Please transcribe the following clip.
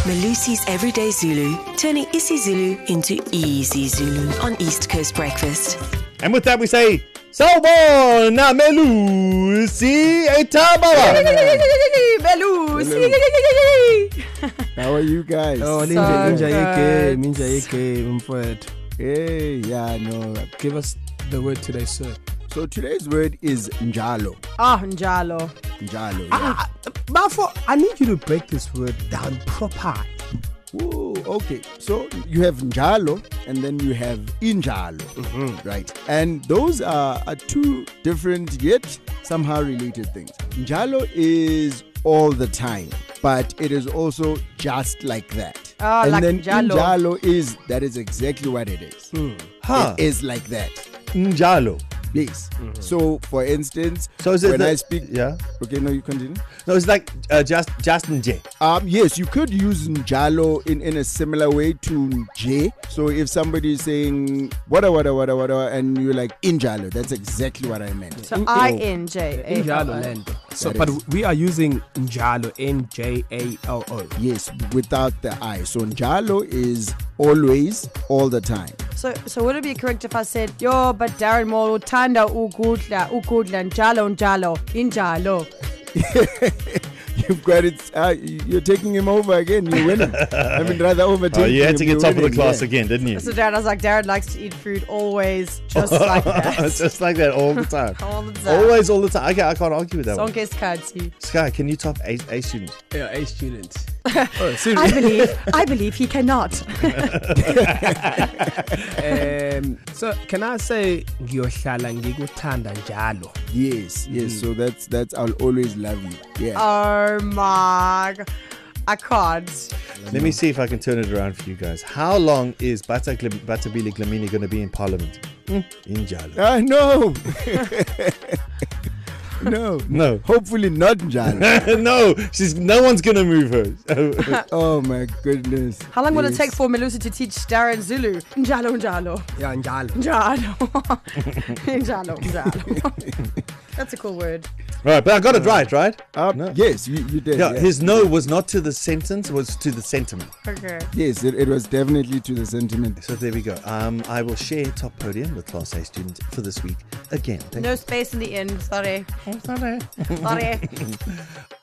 Malusi's Everyday Zulu, turning isiZulu into easy Zulu on East Coast Breakfast. And with that we say, Sawubona Melusi Etabawa. Melusi. How are you guys? Oh, ninja game, mfowethu. Hey, yeah, no. Give us the word today, sir. So today's word is njalo. Njalo. Njalo, yeah. Bafo, I need you to break this word down proper. Ooh, okay. So you have njalo and then you have injalo, right? And those are two different yet somehow related things. Njalo is all the time, but it is also just like that. And like then njalo. that is exactly what it is. Huh. It is like that. Njalo. Yes. So for instance, So is it when the, I speak, yeah? okay, no, you continue. No, it's like just nje. Yes, you could use njalo in a similar way to nje. So if somebody is saying wada, and you're like injalo, that's exactly what I meant. So I-N-J. Njalo land. So, That but is. we are using njalo, Njalo. Yes, without the I. So njalo is always, all the time. So would it be correct if I said, yo, but Darren Moore tanda ukudla njalo injalo. You've got it. You're taking him over again. You're winning. I mean, rather overtaking him. Oh, you had to get you're top of the winning, class yeah. again, didn't you? So Darren, I was like, Darren likes to eat food always, just like that. Just like that all the time. All the time. Always, all the time. Okay, I can't argue with that one. Sonke isikhathi. Sky, can you top A students? Yeah, A student. Oh, serious? I believe he cannot. So can I say ngiyohlala ngikuthanda njalo? Yes. So that's I'll always love you. Yeah. Oh my God. I can't. Let me see if I can turn it around for you guys. How long is Batabile Glamini going to be in Parliament? Injalo. No. No. Hopefully not njalo. No, no one's going to move her. Oh my goodness. How long will it Yes. take for Melusi to teach Darren Zulu? Njalo. Yeah, njalo. Njalo. That's a cool word. Right, but I got it right? No. Yes, you did. Yeah, yeah. his no was not to the sentence, was to the sentiment. Okay. Yes, it was definitely to the sentiment. So there we go. I will share top podium with Class A students for this week again. Thank No space in the end. Sorry. you. Sorry.